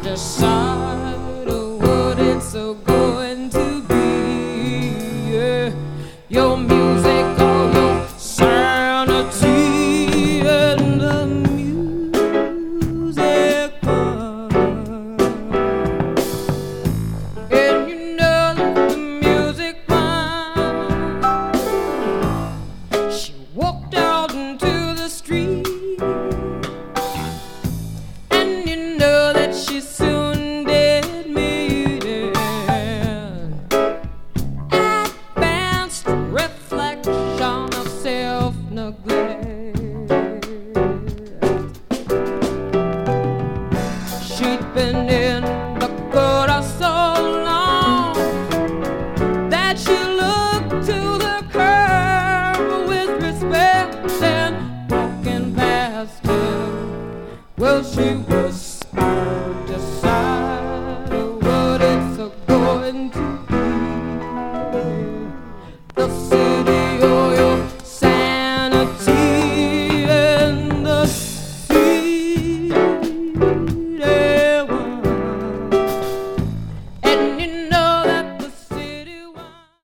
decide what it's going to be. Yeah. Your music, all your sanity, and the music comes. And you know that the music comes. She walked out into the street. She soon did meet it. Advanced reflection of self-neglect. She'd been in the gutter so long that she looked to the curb with respect, and walking past him, well, she was decide what it's going to be. The city